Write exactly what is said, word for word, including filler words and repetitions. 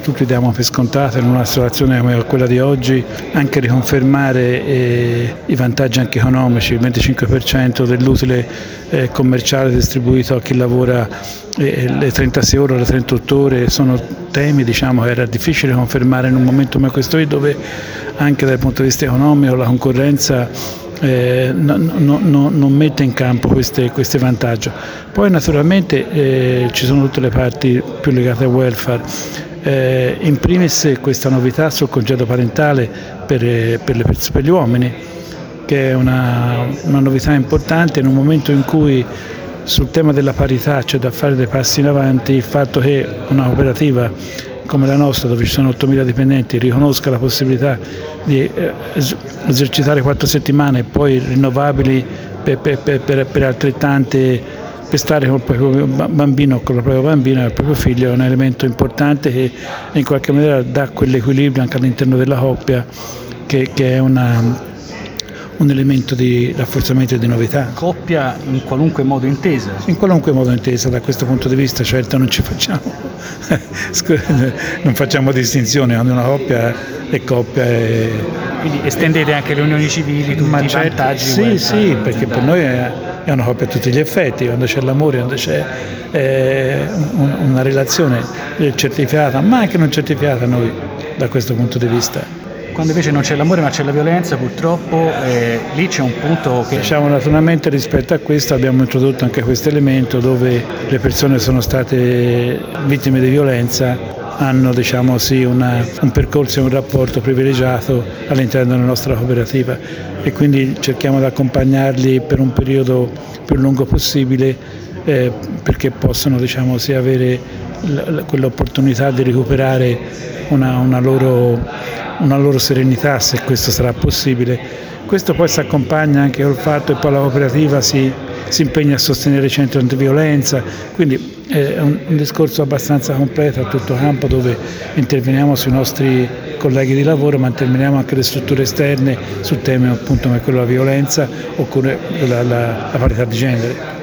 tutti diamo per scontato in una situazione come quella di oggi, anche riconfermare eh, i vantaggi anche economici, il venticinque per cento dell'utile eh, commerciale distribuito a chi lavora eh, le trentasei ore, le trentotto ore, sono temi diciamo, che era difficile confermare in un momento come questo dove anche dal punto di vista economico la concorrenza Eh, no, no, no, non mette in campo questi vantaggi. Poi naturalmente eh, ci sono tutte le parti più legate al welfare, eh, in primis questa novità sul congedo parentale per, per, le, per gli uomini, che è una, una novità importante in un momento in cui sul tema della parità c'è da fare dei passi in avanti. Il fatto che una cooperativa come la nostra, dove ci sono ottomila dipendenti, riconosca la possibilità di eh, esercitare quattro settimane e poi rinnovabili per, per, per, per altrettante, per stare con il proprio bambino, con la propria bambina, il proprio figlio, è un elemento importante che in qualche maniera dà quell'equilibrio anche all'interno della coppia, che, che è una un elemento di rafforzamento e di novità. Coppia in qualunque modo intesa? In qualunque modo intesa, da questo punto di vista, certo non ci facciamo non facciamo distinzione, quando una coppia è coppia è... Quindi estendete anche le unioni civili, tutti Ma i certo, vantaggi? Sì, sì, perché per noi è, è una coppia a tutti gli effetti, quando c'è l'amore, quando c'è eh, un, una relazione certificata, ma anche non certificata noi da questo punto di vista. Quando invece non c'è l'amore ma c'è la violenza, purtroppo eh, lì c'è un punto che... Diciamo, naturalmente rispetto a questo abbiamo introdotto anche questo elemento dove le persone sono state vittime di violenza hanno diciamo, sì, una, un percorso e un rapporto privilegiato all'interno della nostra cooperativa, e quindi cerchiamo di accompagnarli per un periodo più lungo possibile eh, perché possano diciamo, sì, avere l- quell'opportunità di recuperare una, una loro... una loro serenità, se questo sarà possibile. Questo poi si accompagna anche col fatto che poi la cooperativa si, si impegna a sostenere i centri antiviolenza, quindi è un, un discorso abbastanza completo a tutto campo, dove interveniamo sui nostri colleghi di lavoro, ma interveniamo anche le strutture esterne su temi appunto come quello della violenza oppure la, la, la parità di genere.